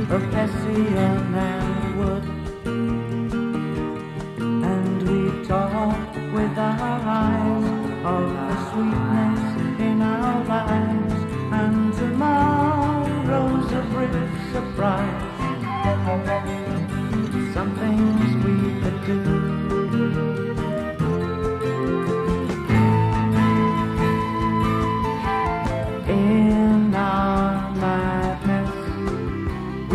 of Hessian and wood, and we talk with our eyes of the sweet